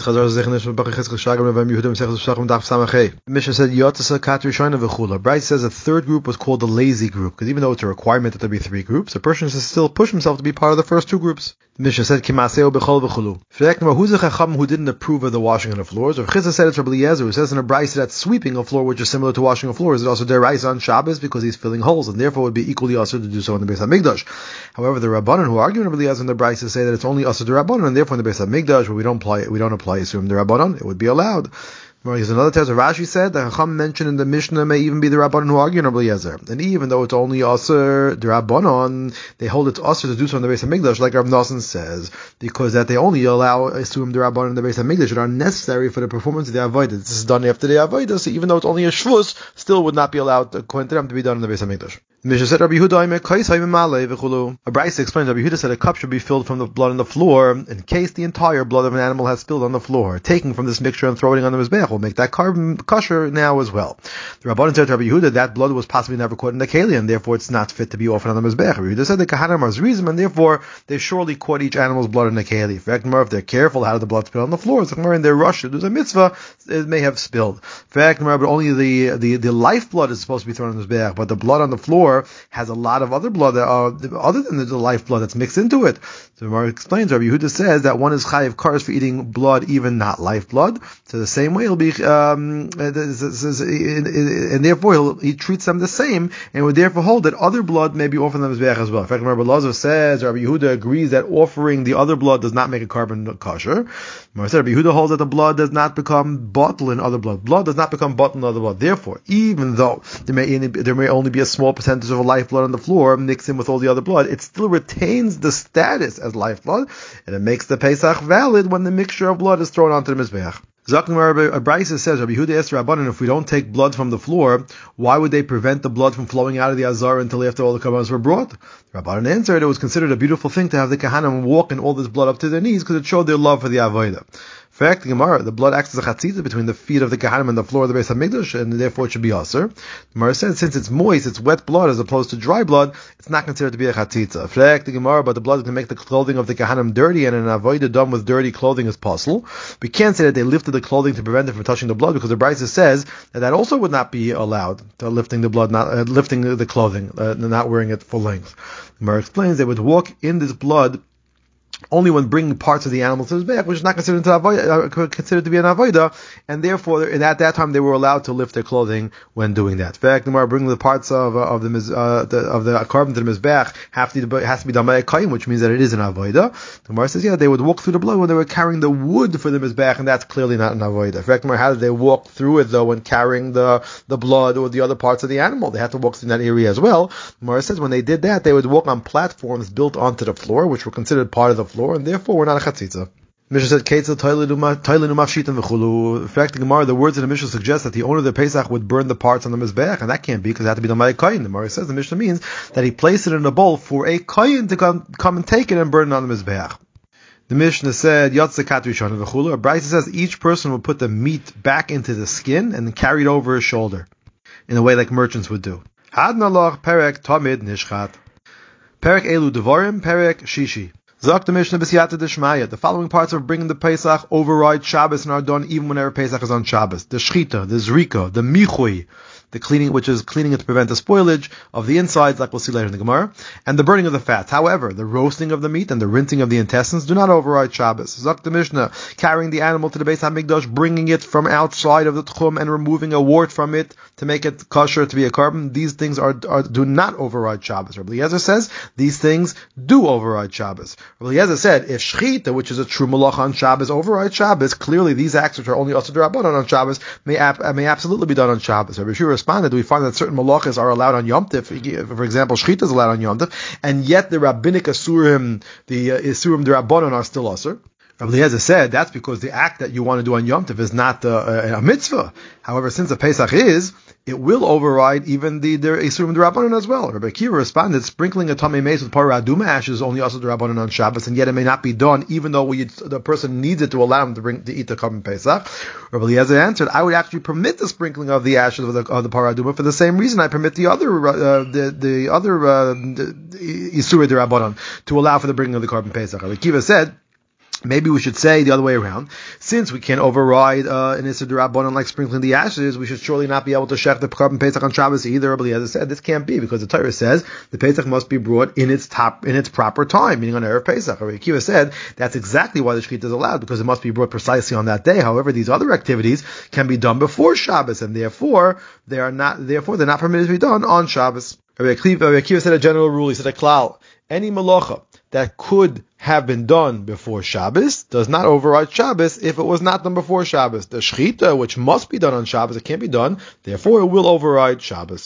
said Yotzasa Kat Rishona V'chula. Bryce says a third group was called the lazy group, because even though it's a requirement that there be three groups, a person should still push himself to be part of the first two groups. The Mishnah said Kimaseo B'chol V'chulu. Who's the Chacham who didn't approve of the washing of the floors? Or Chizah said it's Rabbi Eliezer, who says in a Bryce that sweeping a floor, which is similar to washing a floor, is also deraisa on Shabbos because he's filling holes, and therefore would be equally also to do so in the Beis HaMikdash. However, the Rabbanan who argue in Rabbi Eliezer and the Bryce say that it's only also the Rabbanan, and therefore in the Beis HaMikdash, where we don't apply Yisum the Rabbanan, it would be allowed. There's another test. Rashi said the Chacham mentioned in the Mishnah may even be the Rabbanan who argue in Rabbi Eliezer. And even though it's only Aser the Rabbanan, they hold it's Aser to do so in the Beis HaMikdash, like Rav Nosson says, because that they only allow assume the Rabbanan in the Beis HaMikdash that are necessary for the performance of the Avodah. This is done after the Avodah, so even though it's only a Shvus, still would not be allowed according to them to be done in the Beis HaMikdash. The Mishnah said Rabbi Yehuda a Bryce explains Rabbi Yehuda said a cup should be filled from the blood on the floor in case the entire blood of an animal has spilled on the floor. Taking from this mixture and throwing it on the mizbeach will make that carbon kosher now as well. The Rabbanan said to Rabbi Yehuda that blood was possibly never caught in the keli, and therefore it's not fit to be offered on the mizbeach. Rabbi Yehuda said the kahanim are zrizim, and therefore they surely caught each animal's blood in the keli. In fact, if they're careful, how did the blood spill on the floor? It's in their rush to do a mitzvah, it may have spilled. In fact, but only the life blood is supposed to be thrown on the mizbeach, but the blood on the floor has a lot of other blood other than the life blood that's mixed into it. So Gemara explains, Rabbi Yehuda says that one is chayiv kares for eating blood, even not life blood. So the same way it'll be, and therefore he treats them the same, and would therefore hold that other blood may be offered on the mizbeach as well. In fact, Rabbi Elazar says, Rabbi Yehuda agrees that offering the other blood does not make a carbon kosher. Rabbi Yehuda holds that the blood does not become bottle in other blood. Blood does not become bottle in other blood. Therefore, even though there may only be a small percentage of a life blood on the floor mixed in with all the other blood, it still retains the status as life blood, and it makes the Pesach valid when the mixture of blood is thrown onto the mizbeach. Zaknar Abraisa says, Rabbi Yehuda asked Rabbanan, if we don't take blood from the floor, why would they prevent the blood from flowing out of the azar until after all the karbanos were brought? Rabbanan answered, it was considered a beautiful thing to have the kahanim walk in all this blood up to their knees because it showed their love for the avodah. In fact, the Gemara, the blood acts as a chatzitza between the feet of the kahanim and the floor of the Beis HaMikdash, and therefore it should be aser. The Gemara says, since it's moist, it's wet blood as opposed to dry blood, it's not considered to be a chatzitza. In fact, the Gemara, but the blood can make the clothing of the kahanim dirty, and an avodah done with dirty clothing is possible. We can't say that they lifted the clothing to prevent it from touching the blood, because the Brisa says that also would not be allowed, to lifting the blood, not lifting the clothing, not wearing it full length. The Gemara explains they would walk in this blood only when bringing parts of the animal to the mizbeach, which is not considered to be an avodah, and therefore at that time they were allowed to lift their clothing when doing that. In fact, the Gemara bringing the parts of the carbon to the mizbeach has to be done by a kohen, which means that it is an avodah. The Gemara says, they would walk through the blood when they were carrying the wood for the mizbeach, and that's clearly not an avodah. In fact, how did they walk through it though when carrying the blood or the other parts of the animal? They had to walk through that area as well. The Gemara says when they did that, they would walk on platforms built onto the floor, which were considered part of the floor, and therefore we're not a chatzitza. Mishnah said, in fact, the Gemara, the words in the Mishnah suggest that the owner of the Pesach would burn the parts on the Mizbeach, and that can't be because it had to be done by a kohen. The Gemara says the Mishnah means that he placed it in a bowl for a kohen to come and take it and burn it on the Mizbeach. The Mishnah said, Yotze Kat Rishon V'chulu. A Brisa says each person will put the meat back into the skin and then carry it over his shoulder, in a way like merchants would do. Had Nalach Perek Tamid Nishchat. Perek Elu Devarim, Perek Shishi. Zok the Mishnah b'siyata d'shmaya. The following parts of bringing the Pesach override Shabbos and are done even whenever Pesach is on Shabbos. The shchita, the zrika, the michui, the cleaning, which is cleaning it to prevent the spoilage of the insides, like we'll see later in the Gemara, and the burning of the fats. However, the roasting of the meat and the rinsing of the intestines do not override Shabbos. Zok the Mishnah, carrying the animal to the Beis HaMikdash, bringing it from outside of the tchum and removing a wart from it to make it kosher to be a carbon. These things do not override Shabbos. Rabbi Eliezer says these things do override Shabbos. Rabbi Eliezer said if shchita, which is a true malacha on Shabbos, overrides Shabbos, clearly these acts which are only also d'Rabbanan on Shabbos may absolutely be done on Shabbos. Rabbi Shua responded, we find that certain malachas are allowed on Yom Tif. For example, shchita is allowed on Yom Tif, and yet the rabbinic asurim, the isurim d'Rabbanan are still asur. Rabbi Eliezer said that's because the act that you want to do on Yom Tov is not a mitzvah. However, since the Pesach it will override even the Isurim D'Rabbanan as well. Rabbi Akiva responded, sprinkling a tamei mace with parah aduma ashes is only also D'Rabbanan on Shabbos, and yet it may not be done even though the person needs it to allow him to eat the carbon Pesach. Rabbi Eliezer answered, I would actually permit the sprinkling of the ashes of the parah aduma for the same reason I permit the other Isurim D'Rabbanan to allow for the bringing of the carbon Pesach. Rabbi Akiva said, Maybe we should say the other way around. Since we can't override an Issur D'Rabbanan like sprinkling the ashes, we should surely not be able to shech the Korban Pesach on Shabbos either. But as I said, this can't be because the Torah says the Pesach must be brought in its proper time, meaning on Erev Pesach. Rabbi Akiva said that's exactly why the Shechita is allowed, because it must be brought precisely on that day. However, these other activities can be done before Shabbos, and therefore they're not permitted to be done on Shabbos. Rabbi Akiva said a general rule. He said a klal: any malacha that could have been done before Shabbos does not override Shabbos if it was not done before Shabbos. The shechita, which must be done on Shabbos, it can't be done, therefore it will override Shabbos.